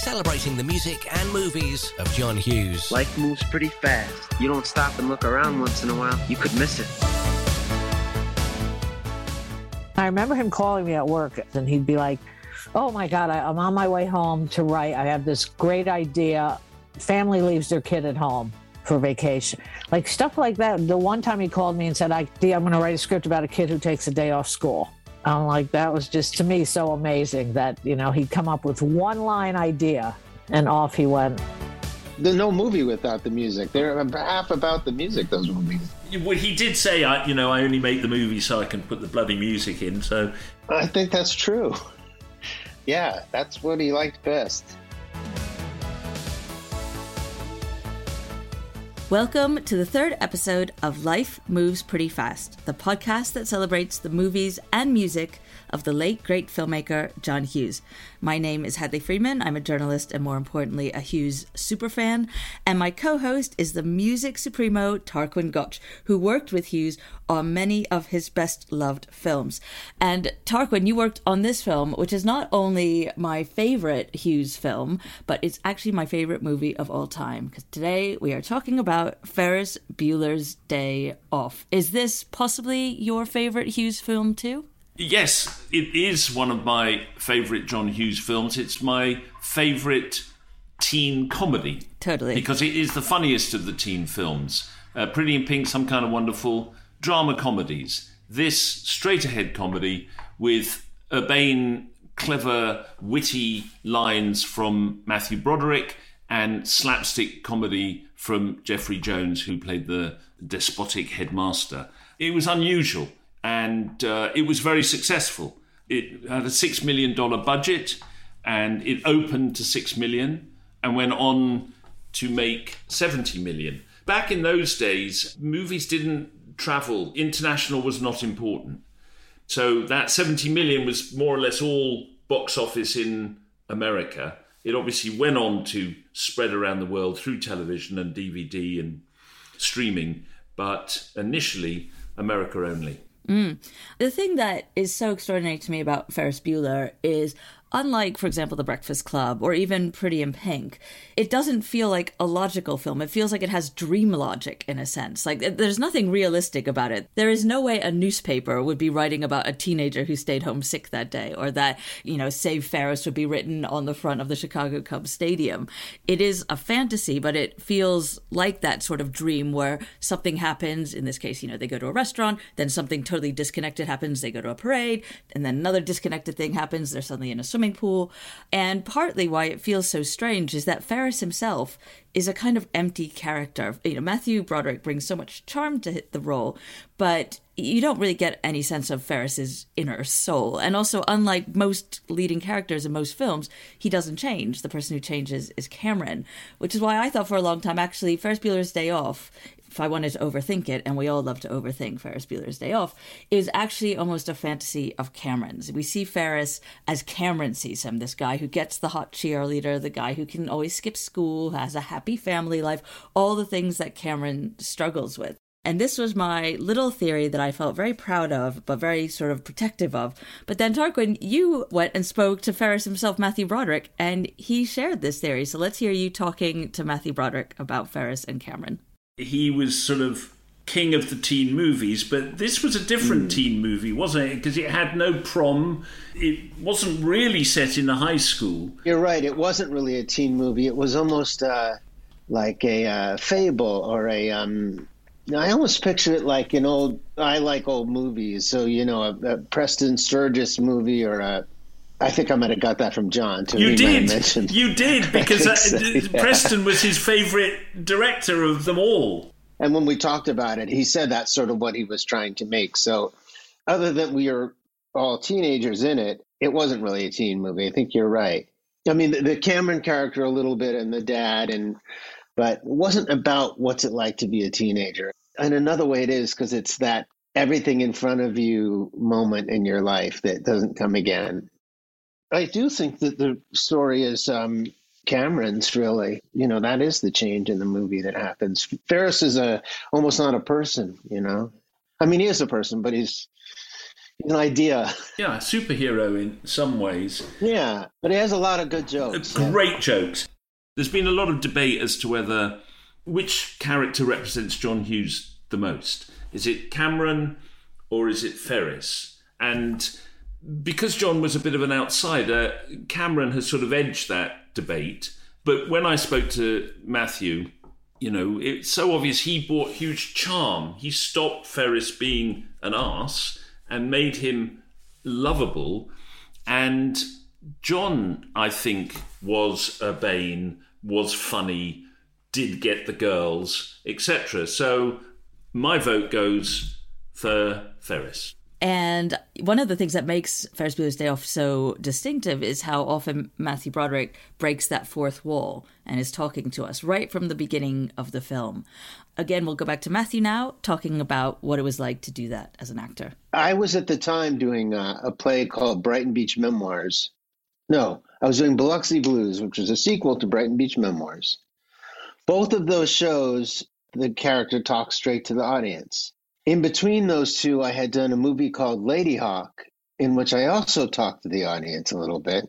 celebrating the music and movies of John Hughes. Life moves pretty fast. You don't stop and look around once in a while, you could miss it. I remember him calling me at work, and he'd be like, oh my God, I'm on my way home to write. I have this great idea. Family leaves their kid at home for vacation. Like stuff like that. The one time he called me and said, I'm going to write a script about a kid who takes a day off school. I'm like, that was just, to me, so amazing that, he'd come up with one line idea and off he went. There's no movie without the music. They're half about the music, those movies. Well, he did say, I only make the movies so I can put the bloody music in, so... I think that's true. Yeah, that's what he liked best. Welcome to the third episode of Life Moves Pretty Fast, the podcast that celebrates the movies and music of the late, great filmmaker John Hughes. My name is Hadley Friedman. I'm a journalist and, more importantly, a Hughes superfan. And my co-host is the music supremo Tarquin Gotch, who worked with Hughes on many of his best-loved films. And Tarquin, you worked on this film, which is not only my favorite Hughes film, but it's actually my favorite movie of all time. Because today we are talking about Ferris Bueller's Day Off. Is this possibly your favorite Hughes film too? Yes, it is one of my favourite John Hughes films. It's my favourite teen comedy. Totally. Because it is the funniest of the teen films. Pretty in Pink, Some Kind of Wonderful, drama comedies. This straight-ahead comedy with urbane, clever, witty lines from Matthew Broderick and slapstick comedy from Jeffrey Jones, who played the despotic headmaster. It was unusual. And it was very successful. It had a $6 million budget, and it opened to $6 million and went on to make $70 million. Back in those days, movies didn't travel. International was not important. So that $70 million was more or less all box office in America. It obviously went on to spread around the world through television and DVD and streaming, but initially, America only. The thing that is so extraordinary to me about Ferris Bueller is, unlike, for example, The Breakfast Club or even Pretty in Pink, it doesn't feel like a logical film. It feels like it has dream logic in a sense. Like there's nothing realistic about it. There is no way a newspaper would be writing about a teenager who stayed home sick that day, or that, Save Ferris would be written on the front of the Chicago Cubs stadium. It is a fantasy, but it feels like that sort of dream where something happens. In this case, they go to a restaurant, then something totally disconnected happens. They go to a parade, and then another disconnected thing happens. They're suddenly in a swimming pool. And partly why it feels so strange is that Ferris himself is a kind of empty character. Matthew Broderick brings so much charm to the role, but you don't really get any sense of Ferris's inner soul. And also, unlike most leading characters in most films, he doesn't change. The person who changes is Cameron, which is why I thought for a long time, actually, Ferris Bueller's Day Off, if I wanted to overthink it, and we all love to overthink Ferris Bueller's Day Off, is actually almost a fantasy of Cameron's. We see Ferris as Cameron sees him, this guy who gets the hot cheerleader, the guy who can always skip school, has a happy family life, all the things that Cameron struggles with. And this was my little theory that I felt very proud of, but very sort of protective of. But then, Tarquin, you went and spoke to Ferris himself, Matthew Broderick, and he shared this theory. So let's hear you talking to Matthew Broderick about Ferris and Cameron. He was sort of king of the teen movies, but this was a different teen movie, wasn't it? Because it had no prom. It wasn't really set in a high school. You're right. It wasn't really a teen movie. It was almost like a fable or a... I almost picture it like I like old movies. So, a Preston Sturges movie or I think I might have got that from John, too. You did, because so, Preston was his favourite director of them all. And when we talked about it, he said that's sort of what he was trying to make. So other than we are all teenagers in it, it wasn't really a teen movie. I think you're right. I mean, the Cameron character a little bit and the dad, but it wasn't about what's it like to be a teenager. And another way it is because it's that everything in front of you moment in your life that doesn't come again. I do think that the story is Cameron's, really. That is the change in the movie that happens. Ferris is almost not a person, I mean, he is a person, but he's an idea. Yeah, superhero in some ways. Yeah, but he has a lot of good jokes. Great jokes. There's been a lot of debate as to which character represents John Hughes the most. Is it Cameron or is it Ferris? And because John was a bit of an outsider, Cameron has sort of edged that debate. But when I spoke to Matthew, it's so obvious he brought huge charm. He stopped Ferris being an arse and made him lovable. And John, I think, was urbane, was funny, did get the girls, etc. So my vote goes for Ferris. And one of the things that makes Ferris Bueller's Day Off so distinctive is how often Matthew Broderick breaks that fourth wall and is talking to us right from the beginning of the film. Again, we'll go back to Matthew now, talking about what it was like to do that as an actor. I was at the time doing a play called Brighton Beach Memoirs. No, I was doing Biloxi Blues, which was a sequel to Brighton Beach Memoirs. Both of those shows, the character talks straight to the audience. In between those two, I had done a movie called Lady Hawk, in which I also talked to the audience a little bit.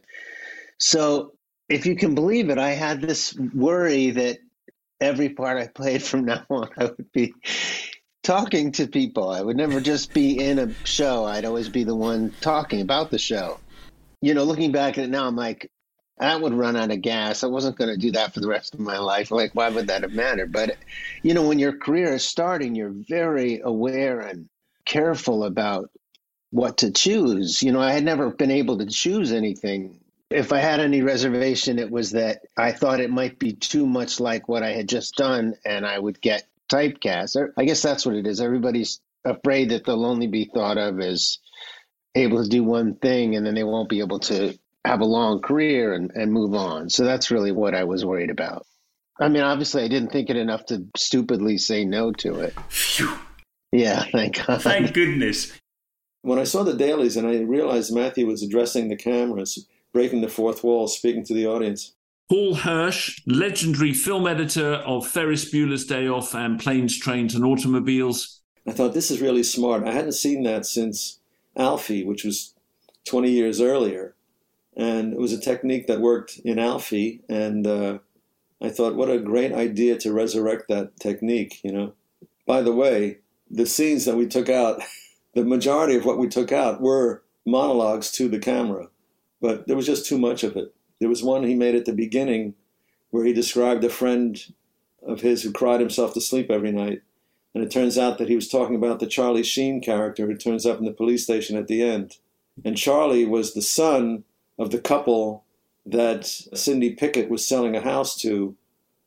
So if you can believe it, I had this worry that every part I played from now on, I would be talking to people. I would never just be in a show. I'd always be the one talking about the show. Looking back at it now, I'm like, that would run out of gas. I wasn't going to do that for the rest of my life. Like, why would that have mattered? But, when your career is starting, you're very aware and careful about what to choose. I had never been able to choose anything. If I had any reservation, it was that I thought it might be too much like what I had just done and I would get typecast. I guess that's what it is. Everybody's afraid that they'll only be thought of as able to do one thing and then they won't be able to have a long career and move on. So that's really what I was worried about. I mean, obviously I didn't think it enough to stupidly say no to it. Phew. Yeah, thank God. Thank goodness. When I saw the dailies and I realized Matthew was addressing the cameras, breaking the fourth wall, speaking to the audience. Paul Hirsch, legendary film editor of Ferris Bueller's Day Off and Planes, Trains and Automobiles. I thought, this is really smart. I hadn't seen that since Alfie, which was 20 years earlier. And it was a technique that worked in Alfie. And I thought, what a great idea to resurrect that technique, By the way, the scenes that we took out, the majority of what we took out were monologues to the camera. But there was just too much of it. There was one he made at the beginning where he described a friend of his who cried himself to sleep every night. And it turns out that he was talking about the Charlie Sheen character who turns up in the police station at the end. And Charlie was the son of the couple that Cindy Pickett was selling a house to.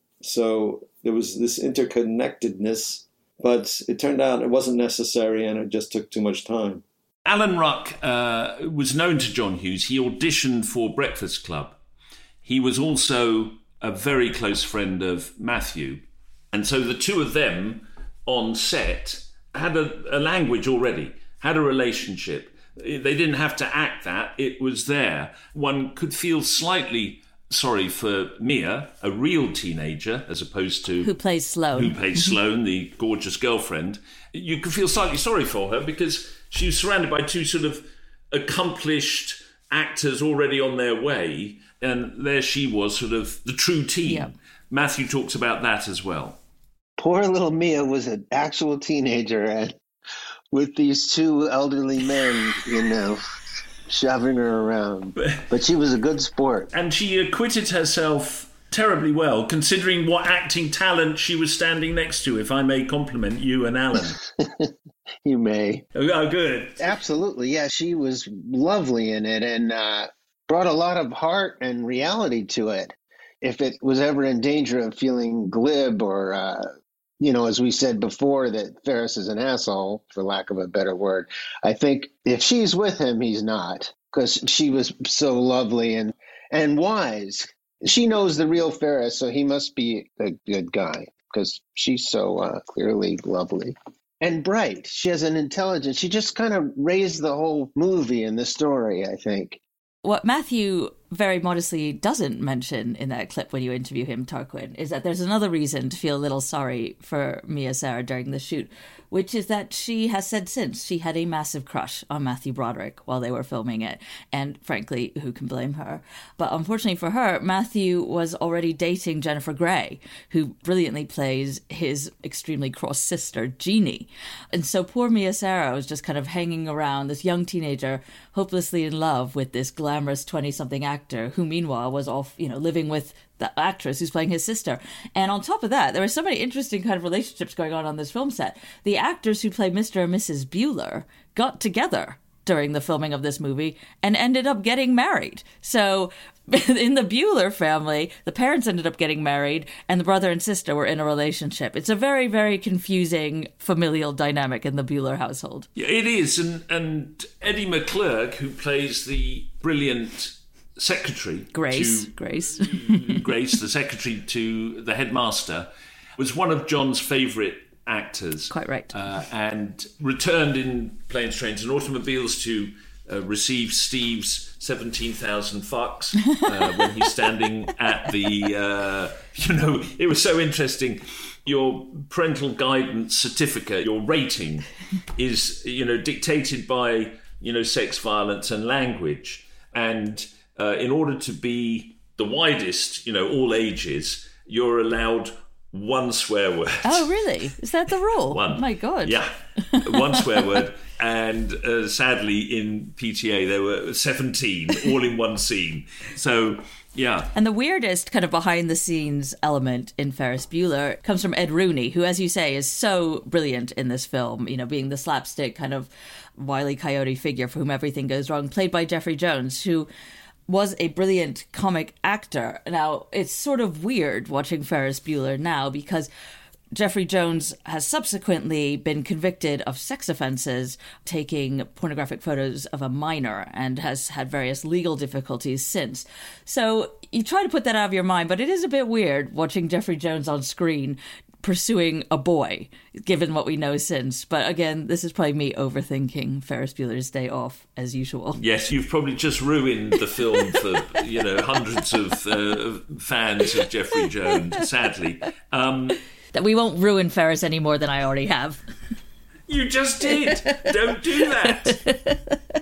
So there was this interconnectedness, but it turned out it wasn't necessary and it just took too much time. Alan Ruck was known to John Hughes. He auditioned for Breakfast Club. He was also a very close friend of Matthew. And so the two of them on set had a language already, had a relationship. They didn't have to act that. It was there. One could feel slightly sorry for Mia, a real teenager, as opposed to... Who plays Sloane. Who plays Sloane, the gorgeous girlfriend. You could feel slightly sorry for her because she was surrounded by two sort of accomplished actors already on their way. And there she was, sort of the true teen. Yeah. Matthew talks about that as well. Poor little Mia was an actual teenager and with these two elderly men, shoving her around. But she was a good sport. And she acquitted herself terribly well, considering what acting talent she was standing next to, if I may compliment you and Alan. You may. Oh, good. Absolutely. Yeah, she was lovely in it and brought a lot of heart and reality to it. If it was ever in danger of feeling glib or... as we said before, that Ferris is an asshole, for lack of a better word. I think if she's with him, he's not, because she was so lovely and wise. She knows the real Ferris, so he must be a good guy, because she's so clearly lovely. And bright. She has an intelligence. She just kind of raised the whole movie and the story, I think. What Matthew very modestly doesn't mention in that clip when you interview him, Tarquin, is that there's another reason to feel a little sorry for Mia Sara during the shoot, which is that she has said since she had a massive crush on Matthew Broderick while they were filming it. And frankly, who can blame her? But unfortunately for her, Matthew was already dating Jennifer Grey, who brilliantly plays his extremely cross sister, Jeannie. And so poor Mia Sara was just kind of hanging around, this young teenager, hopelessly in love with this glamorous 20-something actor, who meanwhile was off, living with the actress who's playing his sister. And on top of that, there were so many interesting kind of relationships going on this film set. The actors who play Mr. and Mrs. Bueller got together during the filming of this movie and ended up getting married. So in the Bueller family, the parents ended up getting married and the brother and sister were in a relationship. It's a very, very confusing familial dynamic in the Bueller household. Yeah, it is. And Eddie McClurg, who plays the brilliant secretary, Grace, the secretary to the headmaster, was one of John's favourite actors. Quite right. And returned in Planes, Trains and Automobiles to receive Steve's 17,000 fucks when he's standing at the, it was so interesting. Your parental guidance certificate, your rating is, dictated by, sex, violence and language. And in order to be the widest, all ages, you're allowed one swear word. Oh, really? Is that the rule? One. My God. Yeah, one swear word. And sadly, in PTA, there were 17, all in one scene. So, yeah. And the weirdest kind of behind-the-scenes element in Ferris Bueller comes from Ed Rooney, who, as you say, is so brilliant in this film, being the slapstick kind of Wile E. Coyote figure for whom everything goes wrong, played by Jeffrey Jones, who was a brilliant comic actor. Now, it's sort of weird watching Ferris Bueller now because Jeffrey Jones has subsequently been convicted of sex offenses, taking pornographic photos of a minor, and has had various legal difficulties since. So you try to put that out of your mind, but it is a bit weird watching Jeffrey Jones on screen pursuing a boy, given what we know since. But again, this is probably me overthinking Ferris Bueller's Day Off, as usual. Yes, you've probably just ruined the film for, hundreds of fans of Jeffrey Jones, sadly. That we won't ruin Ferris any more than I already have. You just did. Don't do that.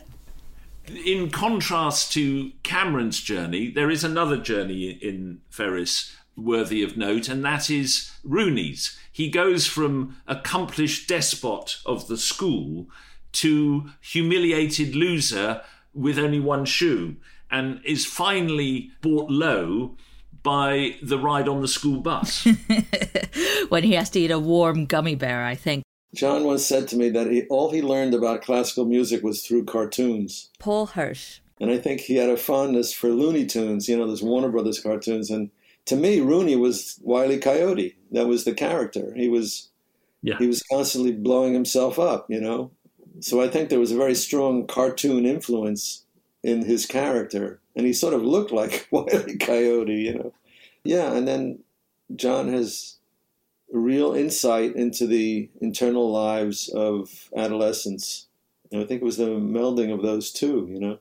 In contrast to Cameron's journey, there is another journey in Ferris worthy of note, and that is Rooney's. He goes from accomplished despot of the school to humiliated loser with only one shoe, and is finally brought low by the ride on the school bus. When he has to eat a warm gummy bear, I think. John once said to me that all he learned about classical music was through cartoons. Paul Hirsch. And I think he had a fondness for Looney Tunes, those Warner Brothers cartoons. And to me, Rooney was Wile E. Coyote. That was the character. He was constantly blowing himself up, So I think there was a very strong cartoon influence in his character. And he sort of looked like Wile E. Coyote, Yeah, and then John has a real insight into the internal lives of adolescents. And I think it was the melding of those two,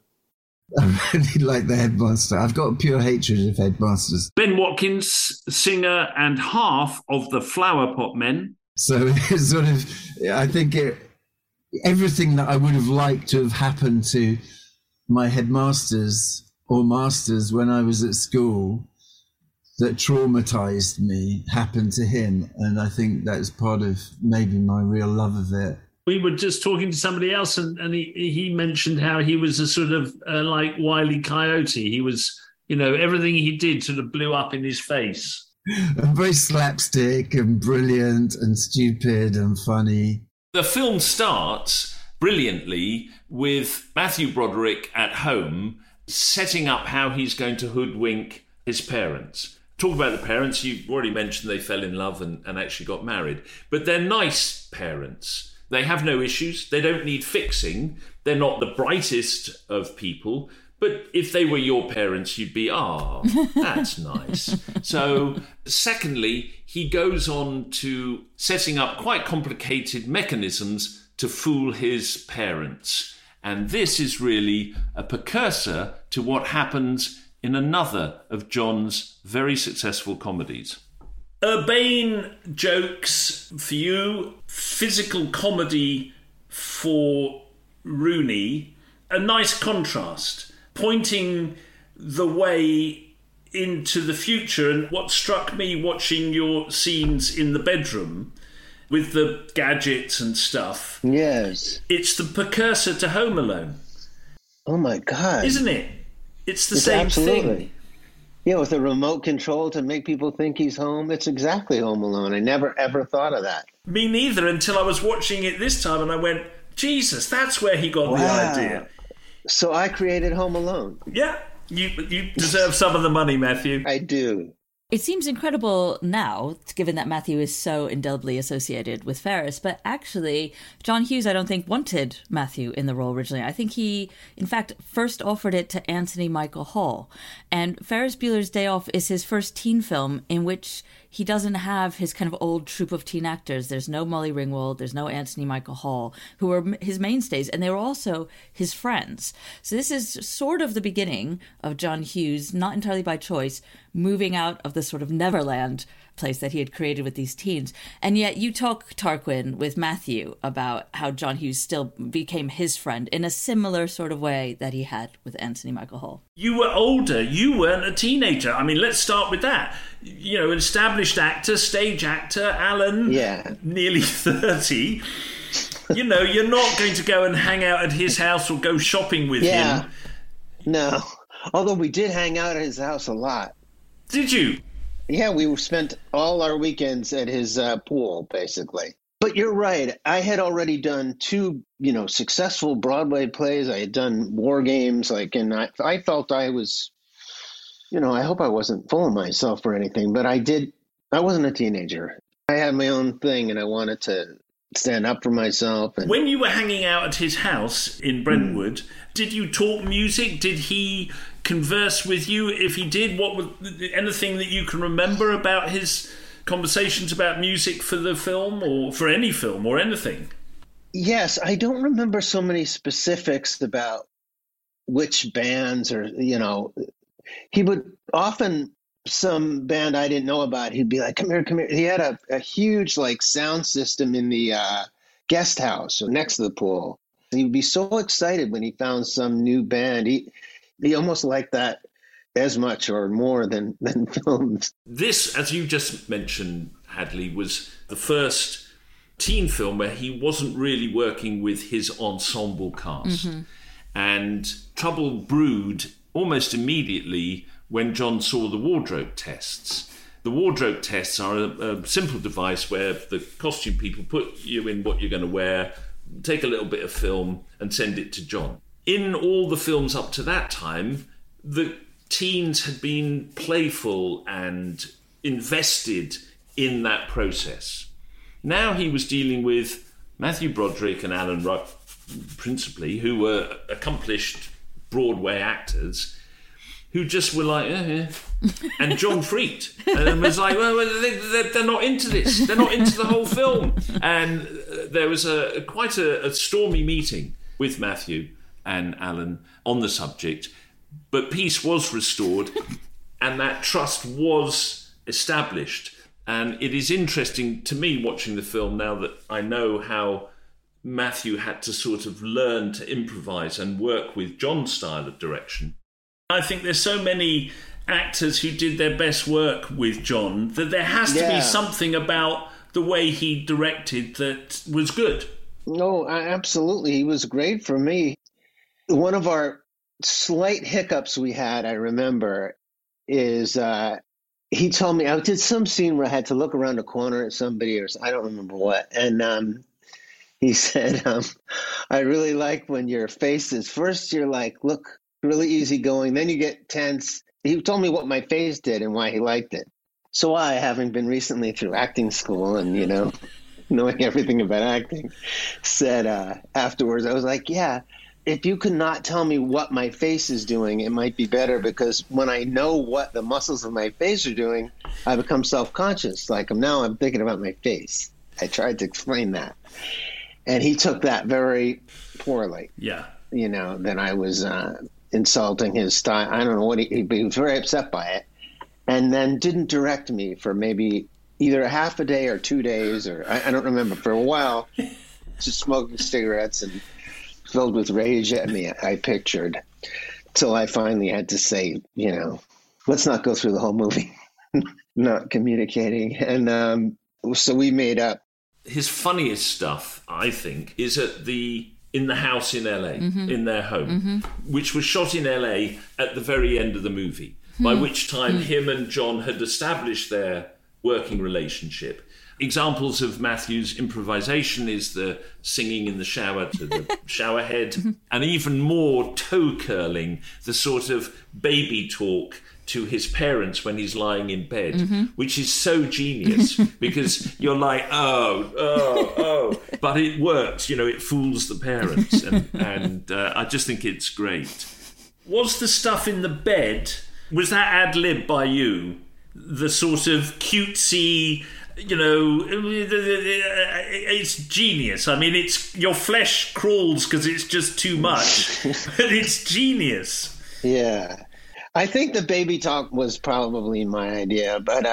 I really like the headmaster. I've got a pure hatred of headmasters. Ben Watkins, singer and half of the Flower Pot Men. So it's sort of, I think everything that I would have liked to have happened to my headmasters or masters when I was at school that traumatized me happened to him. And I think that's part of maybe my real love of it. We were just talking to somebody else, and he mentioned how he was a sort of like Wile E. Coyote. He was, everything he did sort of blew up in his face. And very slapstick and brilliant and stupid and funny. The film starts brilliantly with Matthew Broderick at home setting up how he's going to hoodwink his parents. Talk about the parents. You've already mentioned they fell in love and actually got married. But they're nice parents. They have no issues. They don't need fixing. They're not the brightest of people. But if they were your parents, you'd be, that's nice. So, secondly, he goes on to setting up quite complicated mechanisms to fool his parents. And this is really a precursor to what happens in another of John's very successful comedies. Urbane jokes for you, physical comedy for Rooney, a nice contrast, pointing the way into the future. And what struck me watching your scenes in the bedroom with the gadgets and stuff, yes, it's the precursor to Home Alone. Oh my God. Isn't it? It's the same thing. Yeah, with a remote control to make people think he's home. It's exactly Home Alone. I never ever thought of that. Me neither, until I was watching it this time and I went, Jesus, that's where he got the idea. So I created Home Alone. Yeah, you deserve some of the money, Matthew. I do. It seems incredible now, given that Matthew is so indelibly associated with Ferris, but actually, John Hughes, I don't think, wanted Matthew in the role originally. I think he, in fact, first offered it to Anthony Michael Hall. And Ferris Bueller's Day Off is his first teen film in which he doesn't have his kind of old troupe of teen actors. There's no Molly Ringwald, there's no Anthony Michael Hall, who were his mainstays, and they were also his friends. So this is sort of the beginning of John Hughes, not entirely by choice, moving out of the sort of Neverland place that he had created with these teens. And yet you talk, Tarquin, with Matthew about how John Hughes still became his friend in a similar sort of way that he had with Anthony Michael Hall. You were older. You weren't a teenager. I mean, let's start with that. You know, an established actor, stage actor, Alan, nearly 30. You know, you're not going to go and hang out at his house or go shopping with him. No. Although we did hang out at his house a lot. Did you? Yeah, we spent all our weekends at his pool, basically. But you're right. I had already done 2, successful Broadway plays. I had done War Games, and I felt I was, I hope I wasn't full of myself or anything, but I wasn't a teenager. I had my own thing, and I wanted to stand up for myself. And when you were hanging out at his house in Brentwood, did you talk music? Did he converse with you? If he did, what was anything that you can remember about his conversations about music for the film or for any film or anything? Yes, I don't remember so many specifics about which bands or, he would often, some band I didn't know about, he'd be like, come here. He had a huge sound system in the guest house next to the pool. He would be so excited when he found some new band. He almost liked that as much or more than films. This, as you just mentioned, Hadley, was the first teen film where he wasn't really working with his ensemble cast. Mm-hmm. And trouble brewed almost immediately when John saw the wardrobe tests. The wardrobe tests are a simple device where the costume people put you in what you're going to wear, take a little bit of film and send it to John. In all the films up to that time, the teens had been playful and invested in that process. Now he was dealing with Matthew Broderick and Alan Ruck, principally, who were accomplished Broadway actors, who just were like, and John freaked and was like, well, they're not into this. They're not into the whole film. And there was quite a stormy meeting with Matthew and Alan on the subject, but peace was restored and that trust was established. And it is interesting to me watching the film now that I know how Matthew had to sort of learn to improvise and work with John's style of direction. I think there's so many actors who did their best work with John that there has to be something about the way he directed that was good. No, absolutely. He was great for me. One of our slight hiccups we had, I remember, is he told me I did some scene where I had to look around a corner at somebody or I don't remember what. And he said, I really like when your face is first you're like, look, really easygoing. Then you get tense. He told me what my face did and why he liked it. So I, having been recently through acting school and, knowing everything about acting, said afterwards, I was like, yeah, if you could not tell me what my face is doing, it might be better because when I know what the muscles of my face are doing, I become self-conscious. I'm thinking about my face. I tried to explain that. And he took that very poorly. Yeah. That I was insulting his style. I don't know what he was very upset by it. And then didn't direct me for maybe either a half a day or 2 days, or I don't remember, for a while, just smoking cigarettes and filled with rage at me, I pictured, till I finally had to say, let's not go through the whole movie, not communicating. And so we made up. His funniest stuff, I think, is in the house in LA, in their home, which was shot in LA at the very end of the movie, by which time him and John had established their working relationship. Examples of Matthew's improvisation is the singing in the shower to the shower head, and even more toe curling, the sort of baby talk to his parents when he's lying in bed, which is so genius because you're like, oh, but it works, it fools the parents, and I just think it's great. Was the stuff in the bed, was that ad-lib by you? The sort of cutesy, it's genius. I mean, it's your flesh crawls because it's just too much, but it's genius. Yeah. I think the baby talk was probably my idea, but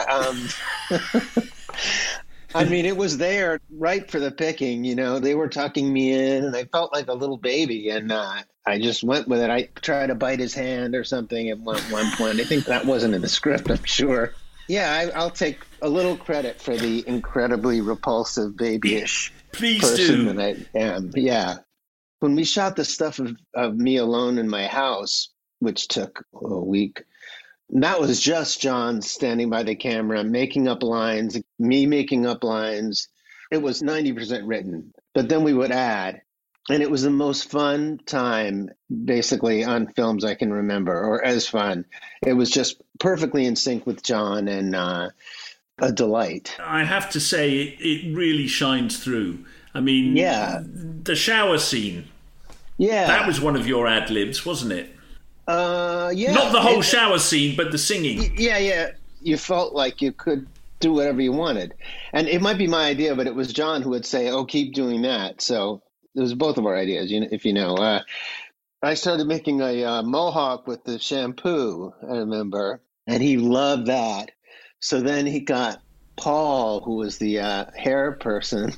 I mean, it was there right for the picking. They were tucking me in, and I felt like a little baby, and I just went with it. I tried to bite his hand or something at one point. I think that wasn't in the script, I'm sure. Yeah, I'll take a little credit for the incredibly repulsive babyish person that I am. Yeah. When we shot the stuff of me alone in my house, which took a week, that was just John standing by the camera, making up lines, me making up lines. It was 90% written, but then we would add. And it was the most fun time, basically, on films I can remember, or as fun. It was just perfectly in sync with John and a delight. I have to say, it really shines through. I mean, the shower scene. Yeah. That was one of your ad-libs, wasn't it? Yeah. Not the whole shower scene, but the singing. Yeah. You felt like you could do whatever you wanted. And it might be my idea, but it was John who would say, keep doing that. So it was both of our ideas, if you know. I started making a mohawk with the shampoo, I remember, and he loved that. So then he got Paul, who was the hair person,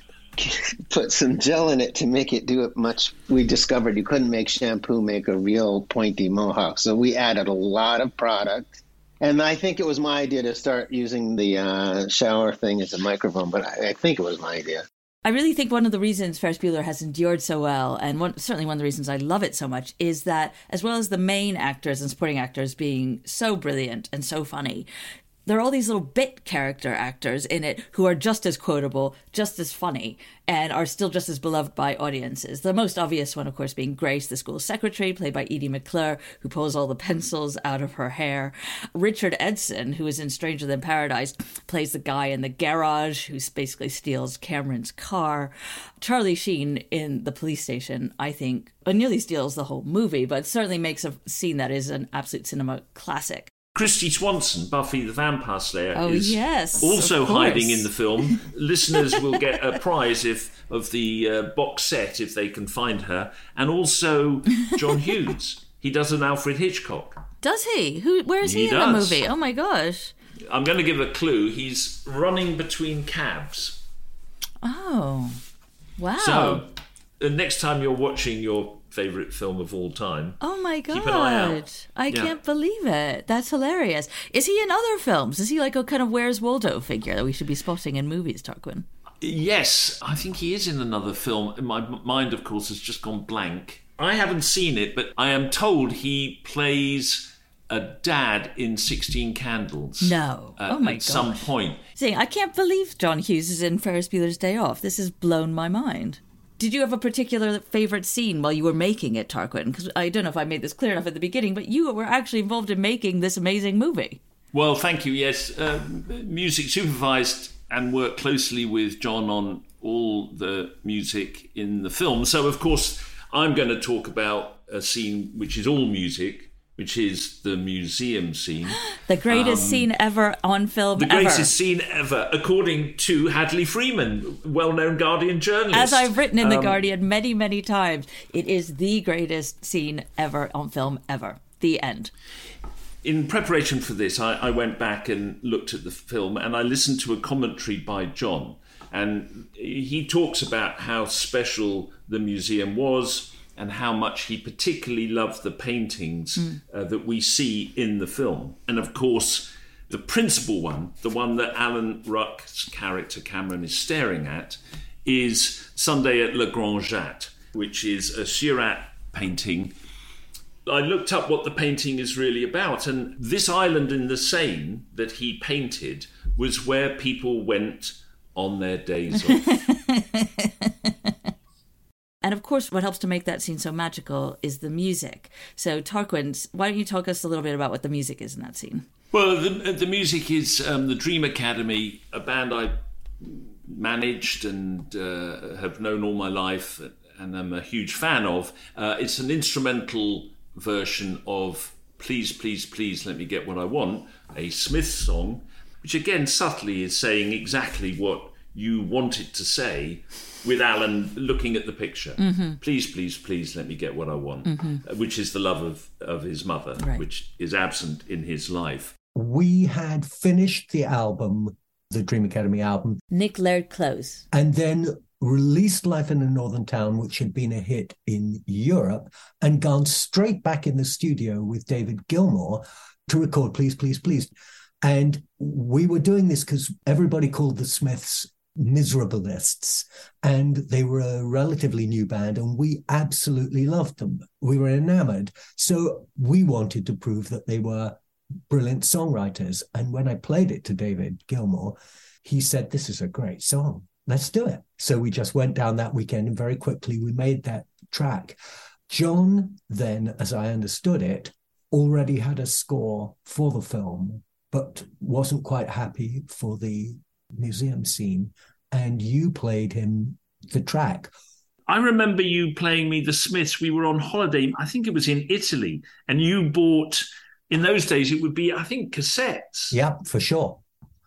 put some gel in it to make it do it much. We discovered you couldn't make shampoo make a real pointy mohawk. So we added a lot of product. And I think it was my idea to start using the shower thing as a microphone, but I think it was my idea. I really think one of the reasons Ferris Bueller has endured so well, and certainly one of the reasons I love it so much, is that as well as the main actors and supporting actors being so brilliant and so funny, there are all these little bit character actors in it who are just as quotable, just as funny, and are still just as beloved by audiences. The most obvious one, of course, being Grace, the school secretary, played by Edie McClure, who pulls all the pencils out of her hair. Richard Edson, who is in Stranger Than Paradise, plays the guy in the garage who basically steals Cameron's car. Charlie Sheen in The Police Station, I think, nearly steals the whole movie, but certainly makes a scene that is an absolute cinema classic. Christy Swanson, Buffy the Vampire Slayer, is yes, also hiding in the film. Listeners will get a prize of the box set if they can find her. And also John Hughes. He does an Alfred Hitchcock. Does he? Where is he in the movie? Oh my gosh. I'm going to give a clue. He's running between cabs. Oh, wow. So the next time you're watching your favourite film of all time. Oh my God. Keep an eye out. I can't believe it. That's hilarious. Is he in other films? Is he like a kind of Where's Waldo figure that we should be spotting in movies, Tarquin? Yes, I think he is in another film. My mind, of course, has just gone blank. I haven't seen it, but I am told he plays a dad in 16 Candles. No. Oh my God. At some point. See, I can't believe John Hughes is in Ferris Bueller's Day Off. This has blown my mind. Did you have a particular favourite scene while you were making it, Tarquin? Because I don't know if I made this clear enough at the beginning, but you were actually involved in making this amazing movie. Well, thank you, yes. Music supervised and worked closely with John on all the music in the film. So, of course, I'm going to talk about a scene which is all music, which is the museum scene. The greatest scene ever on film The greatest scene ever, according to Hadley Freeman, well-known Guardian journalist. As I've written in The Guardian many, many times, it is the greatest scene ever on film ever. The end. In preparation for this, I went back and looked at the film, and I listened to a commentary by John. And he talks about how special the museum was and how much he particularly loved the paintings that we see in the film. And of course, the principal one, the one that Alan Ruck's character Cameron is staring at, is Sunday at Le Grand Jatte, which is a Seurat painting. I looked up what the painting is really about, and this island in the Seine that he painted was where people went on their days off. And of course, what helps to make that scene so magical is the music. So Tarquin, why don't you talk us a little bit about what the music is in that scene? Well, the music is the Dream Academy, a band I managed and have known all my life and I'm a huge fan of. It's an instrumental version of Please, Please, Please Let Me Get What I Want, a Smiths song, which again subtly is saying exactly what you want it to say, with Alan looking at the picture. Mm-hmm. Please, please, please let me get what I want, which is the love of his mother, right, which is absent in his life. We had finished the album, the Dream Academy album. Nick Laird Close. And then released Life in a Northern Town, which had been a hit in Europe, and gone straight back in the studio with David Gilmour to record Please, Please, Please. And we were doing this because everybody called the Smiths miserabilists, and they were a relatively new band, and we absolutely loved them. We were enamored. So we wanted to prove that they were brilliant songwriters. And when I played it to David Gilmour, he said, "This is a great song. Let's do it." So we just went down that weekend, and very quickly we made that track. John then, as I understood it, already had a score for the film, but wasn't quite happy for the museum scene, and you played him the track. I remember you playing me the Smiths. We were on holiday, I think it was in Italy, and you bought, in those days it would be, I think, cassettes. Yeah, for sure.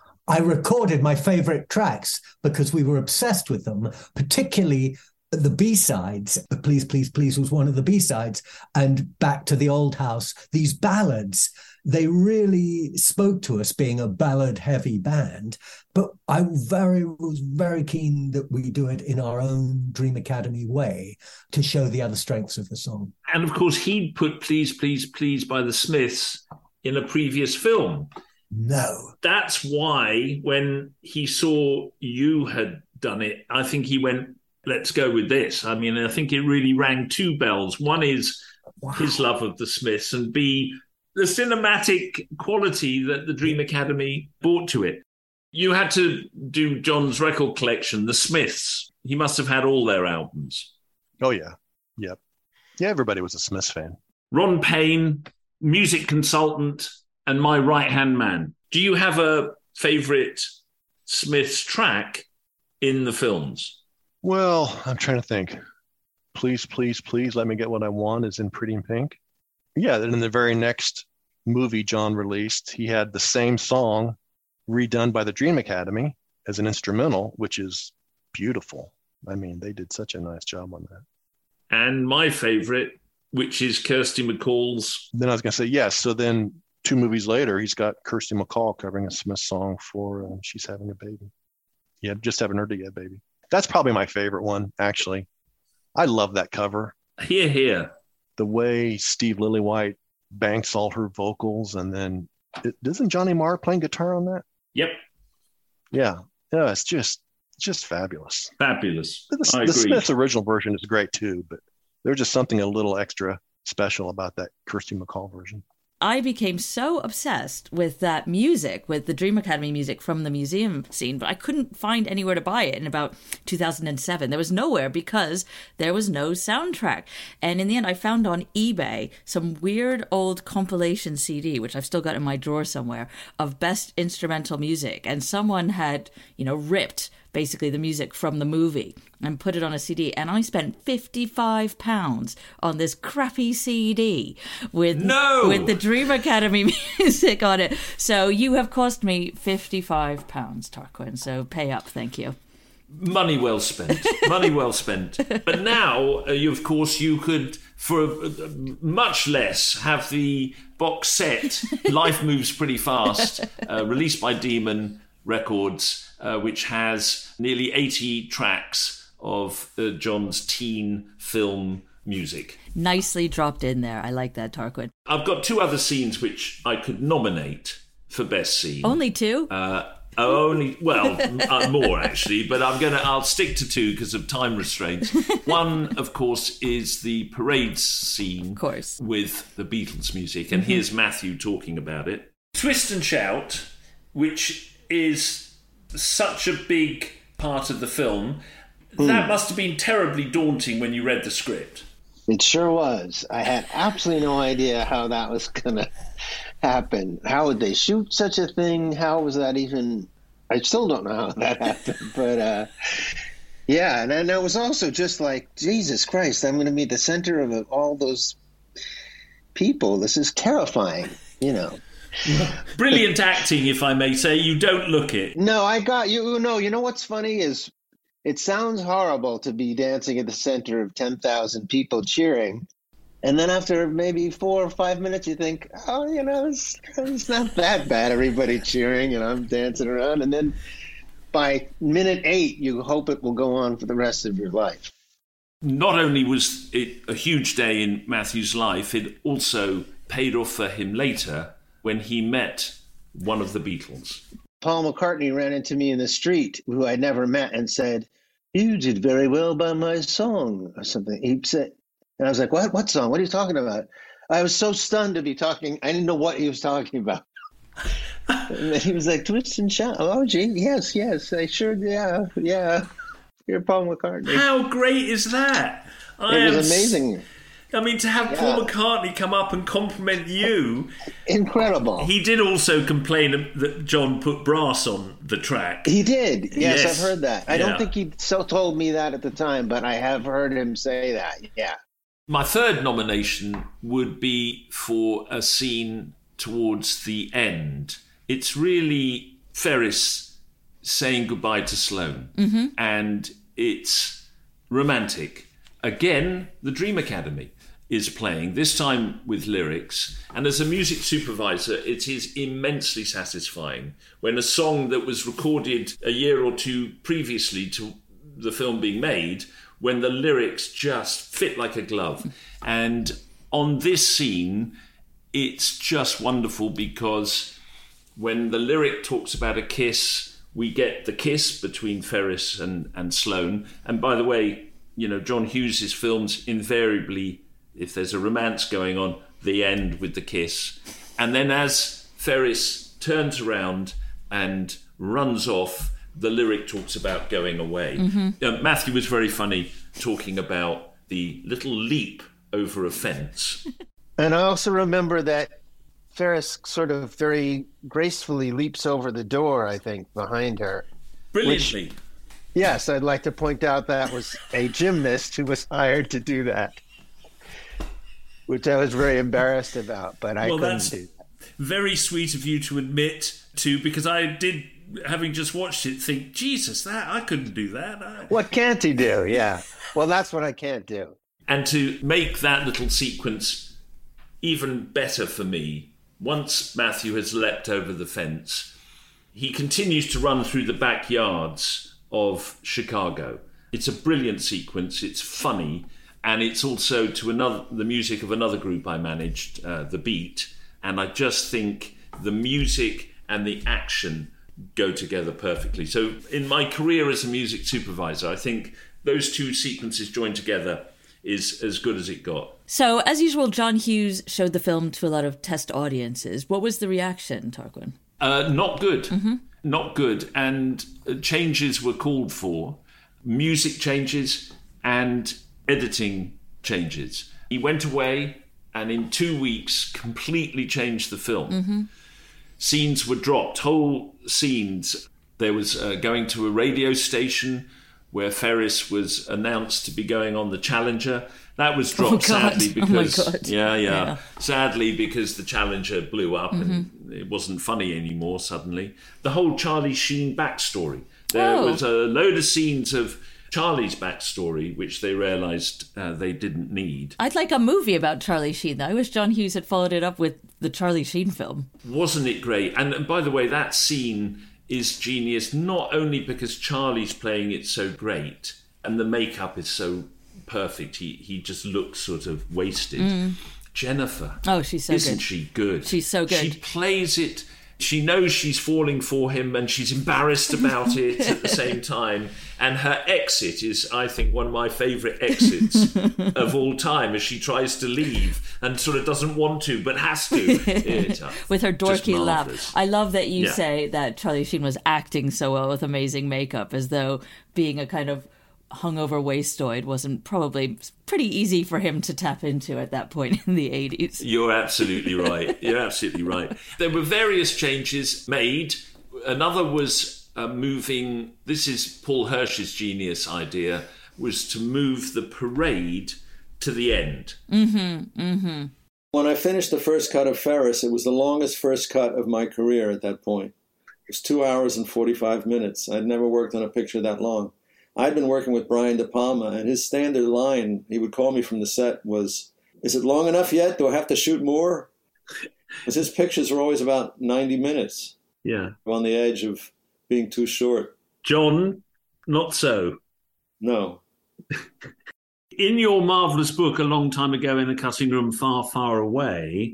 I recorded my favorite tracks because we were obsessed with them, particularly the B-sides. Please, Please, Please was one of the B-sides, and Back to the Old House. These ballads, they really spoke to us, being a ballad-heavy band. But I was very keen that we do it in our own Dream Academy way to show the other strengths of the song. And of course, he'd put Please, Please, Please by the Smiths in a previous film. No. That's why when he saw you had done it, I think he went, let's go with this. I mean, I think it really rang two bells. One is his love of the Smiths, and B, the cinematic quality that the Dream Academy brought to it. You had to do John's record collection, the Smiths. He must have had all their albums. Oh, yeah. Yep. Yeah, everybody was a Smiths fan. Ron Payne, music consultant, and my right-hand man. Do you have a favourite Smiths track in the films? Well, I'm trying to think. Please, Please, Please Let Me Get What I Want is in Pretty in Pink. Yeah, then in the very next movie John released, he had the same song redone by the Dream Academy as an instrumental, which is beautiful. I mean, they did such a nice job on that. And my favourite, which is Kirsty MacColl's. Then I was going to say, yes. So then 2 movies later, he's got Kirsty MacColl covering a Smith song for She's Having a Baby. Yeah, just haven't heard it yet, baby. That's probably my favorite one, actually. I love that cover. Hear, hear. The way Steve Lillywhite banks all her vocals, and then isn't Johnny Marr playing guitar on that? Yep. Yeah, it's just fabulous. Fabulous. The Smiths' original version is great too, but there's just something a little extra special about that Kirsty MacColl version. I became so obsessed with that music, with the Dream Academy music from the museum scene, but I couldn't find anywhere to buy it in about 2007. There was nowhere because there was no soundtrack. And in the end, I found on eBay some weird old compilation CD, which I've still got in my drawer somewhere, of best instrumental music. And someone had, ripped basically the music from the movie, and put it on a CD. And I spent £55 on this crappy CD with the Dream Academy music on it. So you have cost me £55, Tarquin. So pay up, thank you. Money well spent. Money well spent. But now, you could, for much less, have the box set Life Moves Pretty Fast, released by Demon Records, which has nearly 80 tracks of John's teen film music. Nicely dropped in there. I like that, Tarquin. I've got 2 other scenes which I could nominate for best scene. Only 2? More actually, but I'll stick to 2 because of time restraints. One, of course, is the parade scene, of course, with the Beatles music, and here's Matthew talking about it. Twist and Shout, which is such a big part of the film, that must have been terribly daunting when you read the script. It sure was. I had absolutely no idea how that was going to happen. How would they shoot such a thing? How was that even? I still don't know how that happened. But yeah, and I was also just like, Jesus Christ, I'm going to be the center of all those people. This is terrifying, Brilliant acting, if I may say. You don't look it. No, I got you. No, you know what's funny is it sounds horrible to be dancing at the center of 10,000 people cheering. And then after maybe 4 or 5 minutes, you think, it's not that bad. Everybody cheering and I'm dancing around. And then by minute 8, you hope it will go on for the rest of your life. Not only was it a huge day in Matthew's life, it also paid off for him later when he met one of the Beatles. Paul McCartney ran into me in the street, who I'd never met, and said, "You did very well by my song," or something. He said, and I was like, what song? What are you talking about? I was so stunned to be talking. I didn't know what he was talking about. And then he was like, Twist and Shout. Oh, gee, yes. I sure, yeah. You're Paul McCartney. How great is that? It was amazing. I mean, to have Paul McCartney come up and compliment you. Incredible. He did also complain that John put brass on the track. He did. Yes. I've heard that. I don't think he told me that at the time, but I have heard him say that. Yeah. My third nomination would be for a scene towards the end. It's really Ferris saying goodbye to Sloane. Mm-hmm. And it's romantic. Again, the Dream Academy is playing, this time with lyrics. And as a music supervisor, it is immensely satisfying when a song that was recorded a year or 2 previously to the film being made, when the lyrics just fit like a glove. And on this scene, it's just wonderful because when the lyric talks about a kiss, we get the kiss between Ferris and Sloane. And by the way, John Hughes' films invariably, if there's a romance going on, they end with the kiss. And then as Ferris turns around and runs off, the lyric talks about going away. Mm-hmm. Matthew was very funny talking about the little leap over a fence. And I also remember that Ferris sort of very gracefully leaps over the door, I think, behind her. Brilliantly. Yes, I'd like to point out that was a gymnast who was hired to do that, which I was very embarrassed about, but I couldn't do that. Very sweet of you to admit to, because I did, having just watched it, think, Jesus, I couldn't do that. What can't he do? Yeah. Well, that's what I can't do. And to make that little sequence even better for me, once Matthew has leapt over the fence, he continues to run through the backyards of Chicago. It's a brilliant sequence. It's funny. And it's also to the music of another group I managed, The Beat. And I just think the music and the action go together perfectly. So in my career as a music supervisor, I think those 2 sequences joined together is as good as it got. So, as usual, John Hughes showed the film to a lot of test audiences. What was the reaction, Tarquin? Not good. Mm-hmm. Not good. And changes were called for. Music changes and editing changes. He went away and in 2 weeks completely changed the film. Mm-hmm. Scenes were dropped, whole scenes. There was going to a radio station where Ferris was announced to be going on the Challenger. That was dropped sadly because sadly because the Challenger blew up and it wasn't funny anymore suddenly. The whole Charlie Sheen backstory. There was a load of scenes of Charlie's backstory, which they realised they didn't need. I'd like a movie about Charlie Sheen, though. I wish John Hughes had followed it up with the Charlie Sheen film. Wasn't it great? And by the way, that scene is genius, not only because Charlie's playing it so great and the makeup is so perfect. He just looks sort of wasted. Jennifer. Oh, she's so good. Isn't she good? She's so good. She plays it. She knows she's falling for him and she's embarrassed about it at the same time. And her exit is, I think, one of my favourite exits of all time as she tries to leave and sort of doesn't want to but has to. With her dorky laugh. I love that you say that Charlie Sheen was acting so well with amazing makeup, as though being a kind of hungover wastoid wasn't probably pretty easy for him to tap into at that point in the 80s. You're absolutely right. You're absolutely right. There were various changes made. Another was moving, this is Paul Hirsch's genius idea, was to move the parade to the end. When I finished the first cut of Ferris, it was the longest first cut of my career at that point. It was 2 hours and 45 minutes. I'd never worked on a picture that long. I'd been working with Brian De Palma, and his standard line, he would call me from the set, was, "Is it long enough yet? Do I have to shoot more?" Because his pictures were always about 90 minutes. Yeah. On the edge of being too short. John, not so. No. In your marvellous book, A Long Time Ago in a Cutting Room Far, Far Away,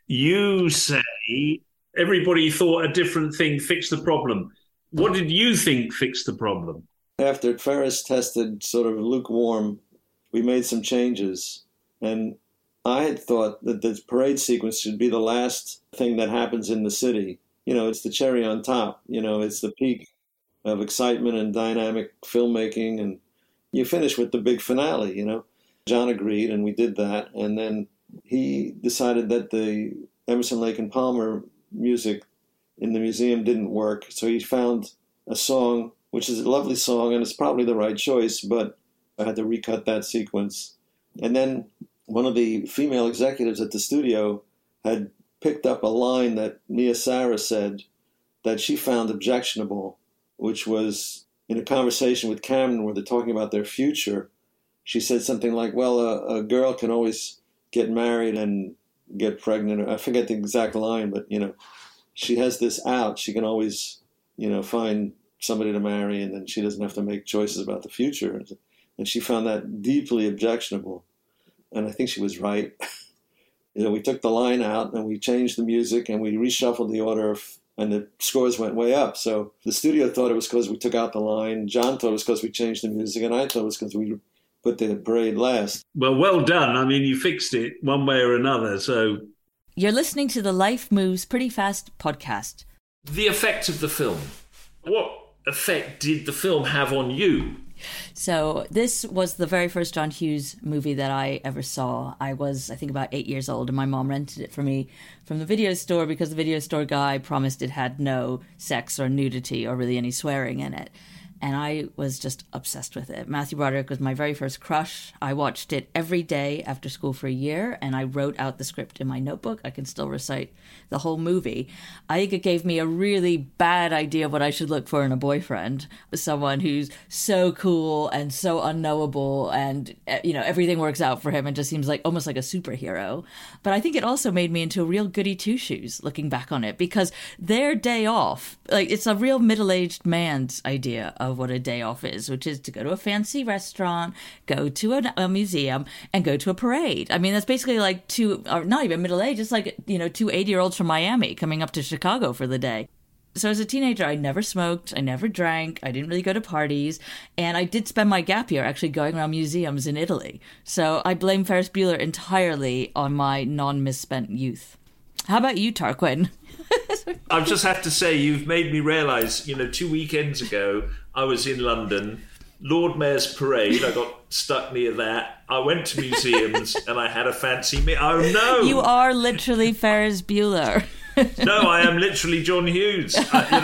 you say everybody thought a different thing fixed the problem. What did you think fixed the problem? After Ferris tested sort of lukewarm, we made some changes. And I had thought that the parade sequence should be the last thing that happens in the city. You know, it's the cherry on top. You know, it's the peak of excitement and dynamic filmmaking. And you finish with the big finale, you know. John agreed, and we did that. And then he decided that the Emerson, Lake and Palmer music in the museum didn't work. So he found a song, which is a lovely song, and it's probably the right choice, but I had to recut that sequence. And then one of the female executives at the studio had picked up a line that Mia Sara said that she found objectionable, which was in a conversation with Cameron where they're talking about their future. She said something like, well, a girl can always get married and get pregnant. I forget the exact line, but, you know, she has this out. She can always, you know, find somebody to marry, and then she doesn't have to make choices about the future. And she found that deeply objectionable. And I think she was right. You know, we took the line out and we changed the music and we reshuffled the order and the scores went way up. So the studio thought it was because we took out the line. John thought it was because we changed the music, and I thought it was because we put the parade last. Well done. I mean, you fixed it one way or another. So you're listening to the Life Moves Pretty Fast podcast. The effect of the film. What effect did the film have on you? So this was the very first John Hughes movie that I ever saw. I was, I think, about 8 years old, and my mom rented it for me from the video store because the video store guy promised it had no sex or nudity or really any swearing in it. And I was just obsessed with it. Matthew Broderick was my very first crush. I watched it every day after school for a year, and I wrote out the script in my notebook. I can still recite the whole movie. I think it gave me a really bad idea of what I should look for in a boyfriend. Someone who's so cool and so unknowable, and, you know, everything works out for him and just seems like almost like a superhero. But I think it also made me into a real goody two-shoes looking back on it, because their day off, like, it's a real middle-aged man's idea of what a day off is, which is to go to a fancy restaurant, go to a museum, and go to a parade. I mean, that's basically like not even middle age, it's like, you know, two 80-year-olds from Miami coming up to Chicago for the day. So as a teenager, I never smoked, I never drank, I didn't really go to parties, and I did spend my gap year actually going around museums in Italy. So I blame Ferris Bueller entirely on my non-misspent youth. How about you, Tarquin? I just have to say, you've made me realise, you know, 2 weekends ago, I was in London, Lord Mayor's Parade, I got stuck near that. I went to museums and I had a fancy meal. Oh, no! You are literally Ferris Bueller. No, I am literally John Hughes.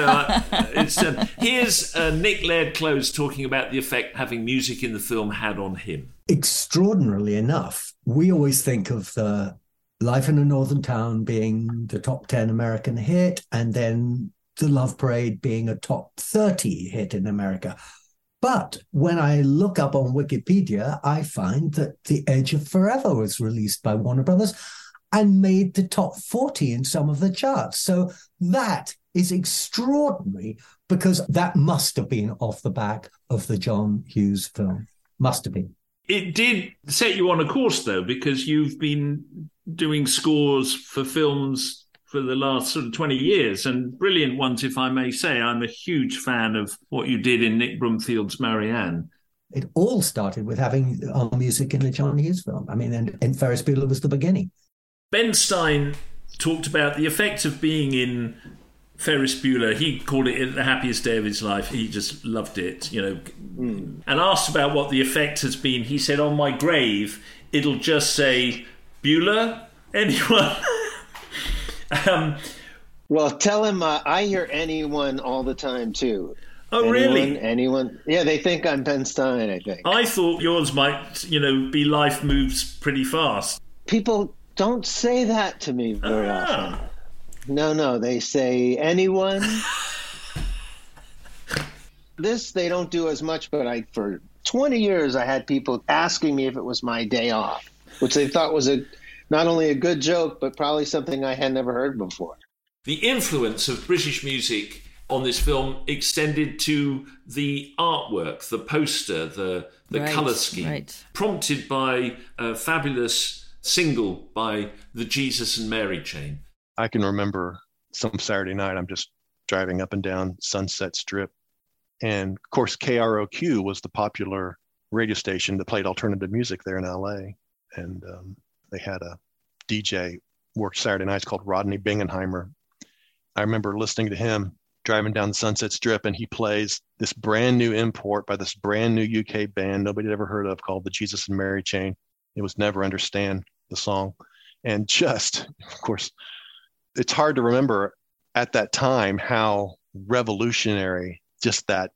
Here's Nick Laird-Close talking about the effect having music in the film had on him. Extraordinarily enough, we always think of the Life in a Northern Town being the top 10 American hit, and then The Love Parade being a top 30 hit in America. But when I look up on Wikipedia, I find that The Edge of Forever was released by Warner Brothers and made the top 40 in some of the charts. So that is extraordinary, because that must have been off the back of the John Hughes film. Must have been. It did set you on a course, though, because you've been doing scores for films for the last sort of 20 years, and brilliant ones, if I may say. I'm a huge fan of what you did in Nick Broomfield's Marianne. It all started with having our music in the John Hughes film. I mean, and Ferris Bueller was the beginning. Ben Stein talked about the effect of being in Ferris Bueller. He called it the happiest day of his life. He just loved it, And asked about what the effect has been. He said, on my grave, it'll just say, Bueller? Anyone? Well, tell him I hear anyone all the time, too. Oh, really? Anyone? Yeah, they think I'm Ben Stein, I think. I thought yours might, be Life Moves Pretty Fast. People don't say that to me very often. No, they say anyone. This they don't do as much, but for 20 years I had people asking me if it was my day off, which they thought was not only a good joke, but probably something I had never heard before. The influence of British music on this film extended to the artwork, the poster, the colour scheme, prompted by a fabulous single by the Jesus and Mary Chain. I can remember some Saturday night, I'm just driving up and down Sunset Strip. And of course, KROQ was the popular radio station that played alternative music there in LA. And they had a DJ worked Saturday nights called Rodney Bingenheimer. I remember listening to him driving down the Sunset Strip, and he plays this brand new import by this brand new UK band nobody had ever heard of called the Jesus and Mary Chain. It was Never Understand, the song. And just, of course, it's hard to remember at that time how revolutionary just that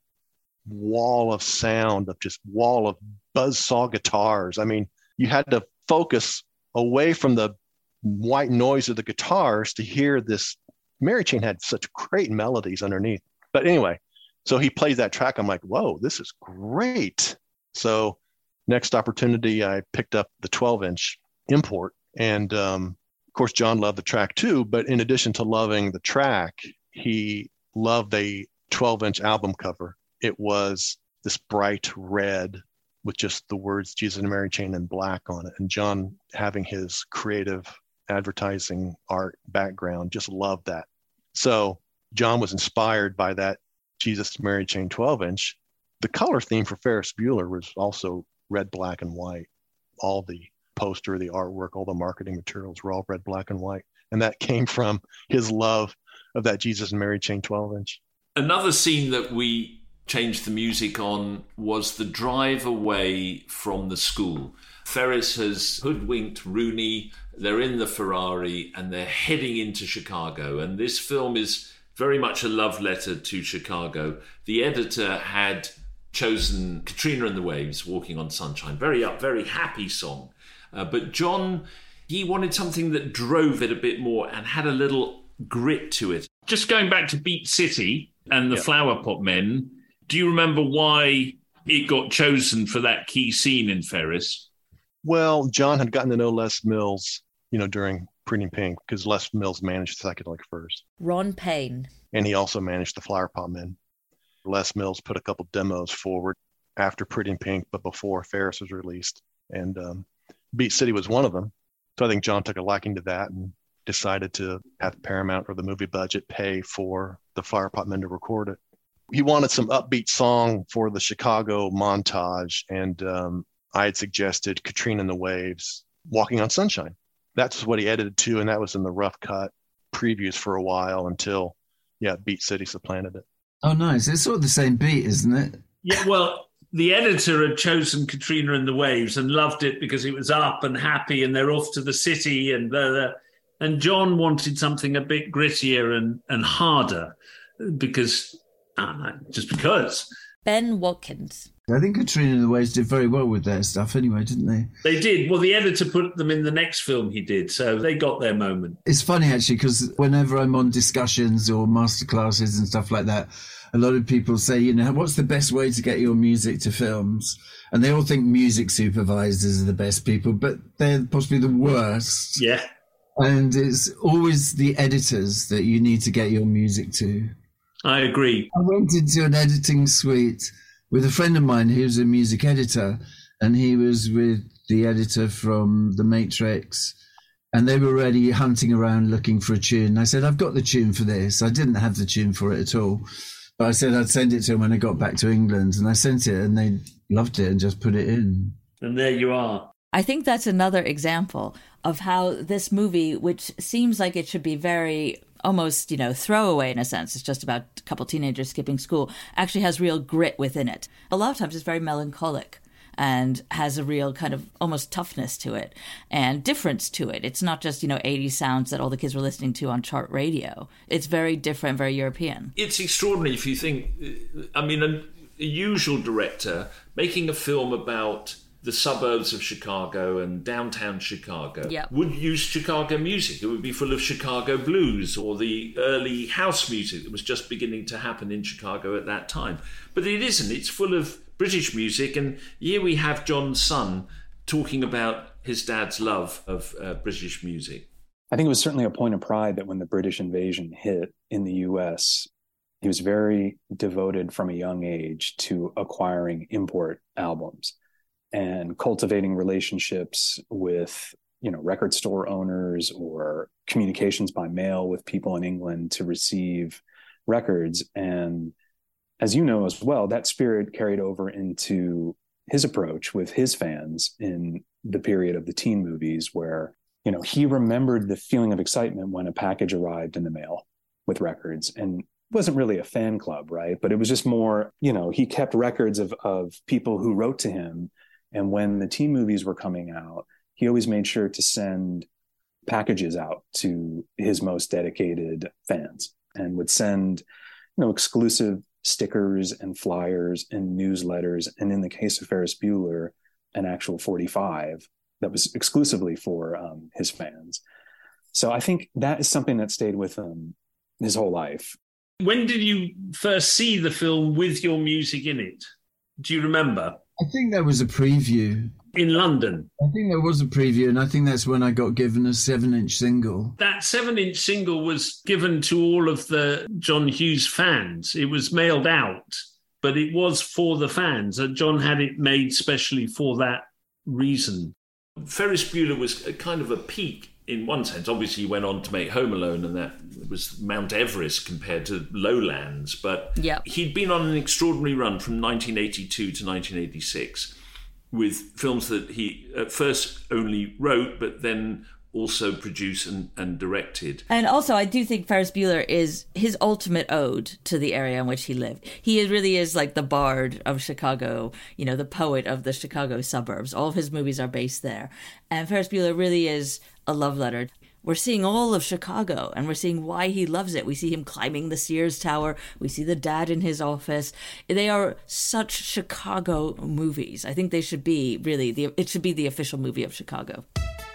wall of sound, of just wall of buzzsaw guitars. I mean, you had to focus away from the white noise of the guitars to hear this. Mary Chain had such great melodies underneath. But anyway, so he plays that track. I'm like, whoa, this is great. So next opportunity, I picked up the 12-inch import. And of course, John loved the track too. But in addition to loving the track, he loved the 12-inch album cover. It was this bright red with just the words Jesus and Mary Chain in black on it. And John, having his creative advertising art background, just loved that. So John was inspired by that Jesus and Mary Chain 12-inch. The color theme for Ferris Bueller was also red, black, and white. All the poster, the artwork, all the marketing materials were all red, black, and white. And that came from his love of that Jesus and Mary Chain 12-inch. Another scene that we changed the music on was the drive away from the school. Ferris has hoodwinked Rooney. They're in the Ferrari and they're heading into Chicago. And this film is very much a love letter to Chicago. The editor had chosen Katrina and the Waves, Walking on Sunshine. Very happy song. But John, he wanted something that drove it a bit more and had a little grit to it. Just going back to Beat City and the Flower Pot Men, do you remember why it got chosen for that key scene in Ferris? Well, John had gotten to know Les Mills, during Pretty in Pink, because Les Mills managed Psychedelic Furs. Ron Payne. And he also managed the Flower Pot Men. Les Mills put a couple demos forward after Pretty in Pink, but before Ferris was released. And Beat City was one of them. So I think John took a liking to that and decided to have Paramount or the movie budget pay for the Flower Pot Men to record it. He wanted some upbeat song for the Chicago montage, and I had suggested Katrina and the Waves, Walking on Sunshine. That's what he edited to, and that was in the rough cut previews for a while until, Beat City supplanted it. Oh, nice. It's sort of the same beat, isn't it? Yeah, well, the editor had chosen Katrina and the Waves and loved it because it was up and happy and they're off to the city and blah, blah. And John wanted something a bit grittier and harder because, just because. Ben Watkins. I think Katrina and the Waves did very well with their stuff anyway, didn't they? They did. Well, the editor put them in the next film he did, so they got their moment. It's funny, actually, because whenever I'm on discussions or masterclasses and stuff like that, a lot of people say, you know, what's the best way to get your music to films? And they all think music supervisors are the best people, but they're possibly the worst. Yeah. And it's always the editors that you need to get your music to. I agree. I went into an editing suite with a friend of mine who's a music editor, and he was with the editor from The Matrix, and they were already hunting around looking for a tune. I said, I've got the tune for this. I didn't have the tune for it at all, but I said I'd send it to them when I got back to England, and I sent it, and they loved it and just put it in. And there you are. I think that's another example of how this movie, which seems like it should be very almost, you know, throwaway in a sense, it's just about a couple teenagers skipping school, actually has real grit within it. A lot of times it's very melancholic and has a real kind of almost toughness to it and difference to it. It's not just, you know, 80s sounds that all the kids were listening to on chart radio. It's very different, very European. It's extraordinary if you think, I mean, a usual director making a film about the suburbs of Chicago and downtown Chicago would use Chicago music. It would be full of Chicago blues or the early house music that was just beginning to happen in Chicago at that time. But it isn't. It's full of British music. And here we have John's son talking about his dad's love of British music. I think it was certainly a point of pride that when the British invasion hit in the U.S., he was very devoted from a young age to acquiring import albums and cultivating relationships with, you know, record store owners or communications by mail with people in England to receive records. And as you know as well, that spirit carried over into his approach with his fans in the period of the teen movies where, you know, he remembered the feeling of excitement when a package arrived in the mail with records. And it wasn't really a fan club, right? But it was just more, you know, he kept records of people who wrote to him. And when the teen movies were coming out, he always made sure to send packages out to his most dedicated fans and would send, you know, exclusive stickers and flyers and newsletters. And in the case of Ferris Bueller, an actual 45 that was exclusively for his fans. So I think that is something that stayed with him his whole life. When did you first see the film with your music in it? Do you remember? I think there was a preview. In London? I think there was a preview, and I think that's when I got given a 7-inch single. That 7-inch single was given to all of the John Hughes fans. It was mailed out, but it was for the fans. John had it made specially for that reason. Ferris Bueller was a kind of a peak in one sense. Obviously, he went on to make Home Alone, and that was Mount Everest compared to Lowlands. But he'd been on an extraordinary run from 1982 to 1986 with films that he at first only wrote, but then also produced and directed. And also, I do think Ferris Bueller is his ultimate ode to the area in which he lived. He really is like the bard of Chicago, you know, the poet of the Chicago suburbs. All of his movies are based there. And Ferris Bueller really is a love letter. We're seeing all of Chicago, and we're seeing why he loves it. We see him climbing the Sears Tower. We see the dad in his office. They are such Chicago movies. I think they should be really, it should be the official movie of Chicago.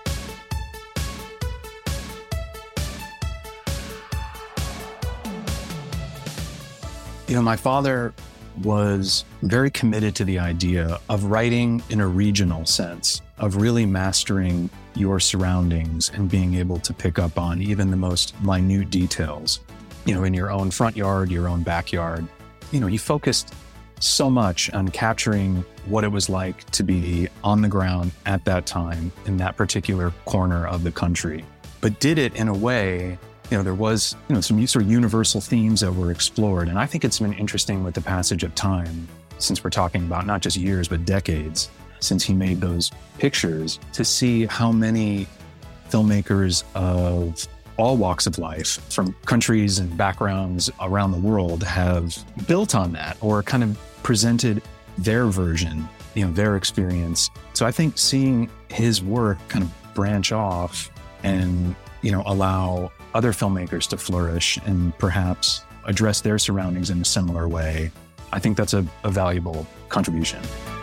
You know, my father was very committed to the idea of writing in a regional sense, of really mastering your surroundings and being able to pick up on even the most minute details, you know, in your own front yard, your own backyard. You know, he focused so much on capturing what it was like to be on the ground at that time in that particular corner of the country, but did it in a way, you know, there was, you know, some sort of universal themes that were explored. And I think it's been interesting with the passage of time, since we're talking about not just years, but decades since he made those pictures, to see how many filmmakers of all walks of life from countries and backgrounds around the world have built on that or kind of presented their version, you know, their experience. So I think seeing his work kind of branch off and allow other filmmakers to flourish and perhaps address their surroundings in a similar way, I think that's a valuable contribution.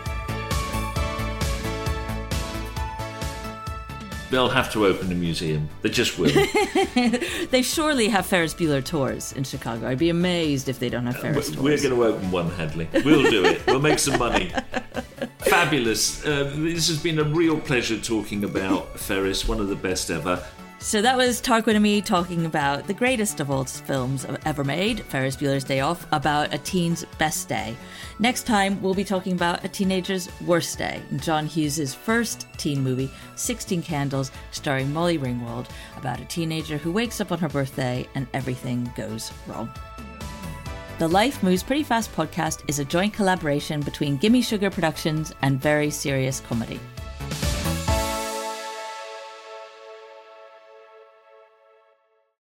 They'll have to open a museum. They just will. They surely have Ferris Bueller tours in Chicago. I'd be amazed if they don't have Ferris tours. We're going to open one, Hadley. We'll do it. We'll make some money. Fabulous. This has been a real pleasure talking about Ferris, one of the best ever. So that was Tarquin and me talking about the greatest of all films ever made, Ferris Bueller's Day Off, about a teen's best day. Next time, we'll be talking about a teenager's worst day, John Hughes' first teen movie, 16 Candles, starring Molly Ringwald, about a teenager who wakes up on her birthday and everything goes wrong. The Life Moves Pretty Fast podcast is a joint collaboration between Gimme Sugar Productions and Very Serious Comedy.